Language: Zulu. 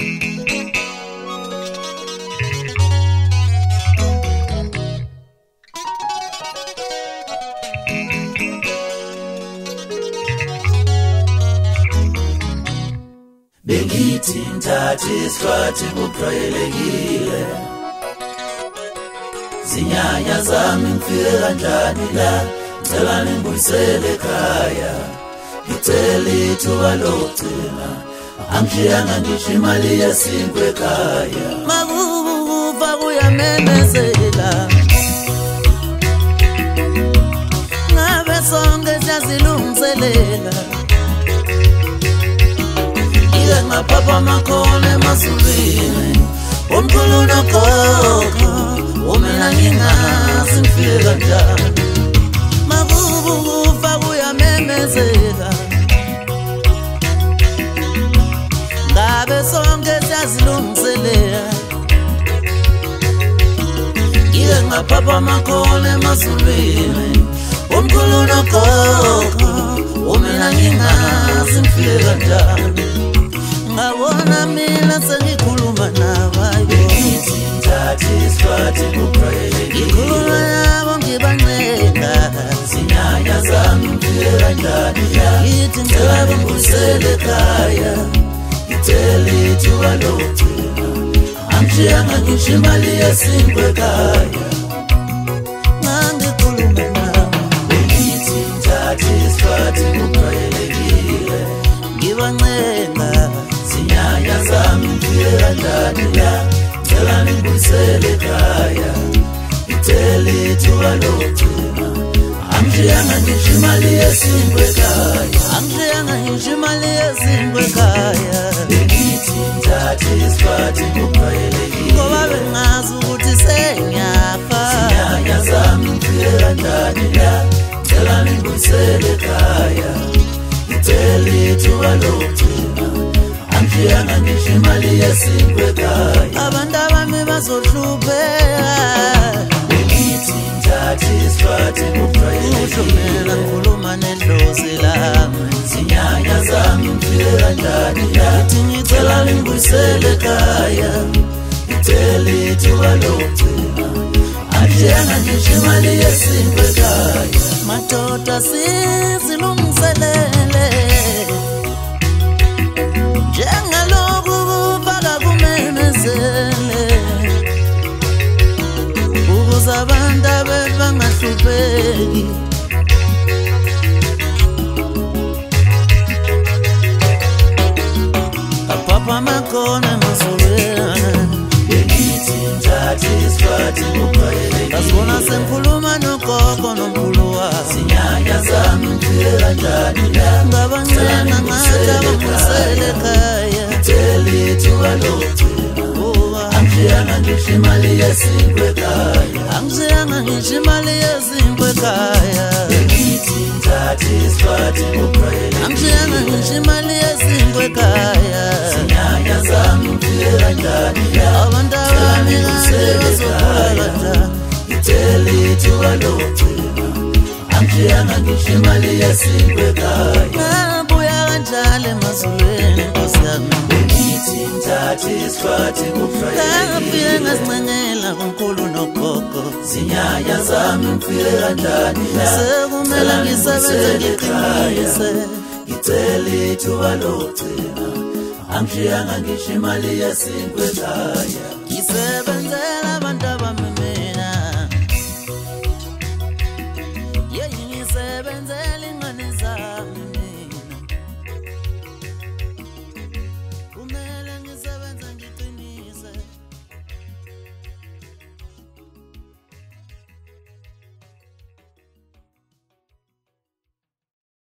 Bengithi ngithathe isikhathi kuprayelekile zinyanya zami ngifike kanjani la ngicela ningibuyisele ekhaya ngicela ithuba lokugcina angishiyanga ngisho imali yesinkwa ekhaya makufa kuyamemezela ngabe sonke siyazilungiselela ngapapa makhona emasulwini umkhulu nogogo umena ngingazi ngifike kanjani makufa kuyamemezela ngabe sonke siyazilungiselela ngapapa makhona emasulwini umkhulu nogogo umena ngingazi ngifike kanjani ngabona mina sengikhuluma nabayo ngithi ngithathe isikhathi kuprayelekile ngikhuluma nabo ngibanceda zinyanya zami ngifike kanjani la ngithi ngicela bangibuyisele ekhaya ngicela ithuba lokugcina angishiyanga ngisho imali yesinkwa ekhaya ngangikhuluma nabo ngithi ngithathe isikhathi kuprayelekile ngibanceda zinyanya zami ngifike kanjani la ngicela ningibuyisele ekhaya ngicela ithuba lokugcina angishiyanga ngisho imali yesinkwa ekhaya angishiyanga ngisho imali yesinkwa ekhaya bengithi ngithathe isikhathi kuprayelekile ngoba bengazi ukuthi sengiyafa zinyanya zami ngifike kanjani la ngicela ningibuyisele ekhaya ngicela ithuba lokugcina angishiyanga ngisho imali yesinkwa ekhaya abantu abami bazohlupheka bengithi ngithathe isikhathi kuprayelekile ngikhuluma nedlozi lami zinyanya zami ngifike kanjani la ngithi ngicela ningibuyisele ekhaya ngicela ithuba lokugcina angishiyanga ngisho imali yesinkwa ekhaya madoda sizilungiselele njengaloku kufaka kumemezele ukuze abantu abethu bangahlupheki apapa makhona emasolweni bengithi ngithathe isikhathi kuprayelekile asibona sengikhuluma nogogo nomkhulu wami zinyanya zami ngifike kanjani la ngabancane ngathi abangibuyisele ekhaya ngicela ithuba lokugcina angishiyanga ngisho imali yesinkwa ekhaya angishiyanga ngisho imali yesinkwa ekhaya bengithi ngithathe isikhathi kuprayelekile angishiyanga ngisho imali yesinkwa ekhaya zinyanya zami ngifike kanjani la abantu abami kanti bazokhula kanjani ngicela ithuba lokugcina angishiyanga ngisho imali yesinkwa ekhaya ngabuya kanjalo emazulwini nkosi yami bengithi ngithathe isikhathi kuprayelekile ngafike ngazincengela kunkulu nogogo zinyanya zami ngifike kanjani la sekumele ngisebenze ngiqinise ngicela ithuba lokugcina angishiyanga ngisho imali yesinkwa ekhaya ngisebenzela abantu abami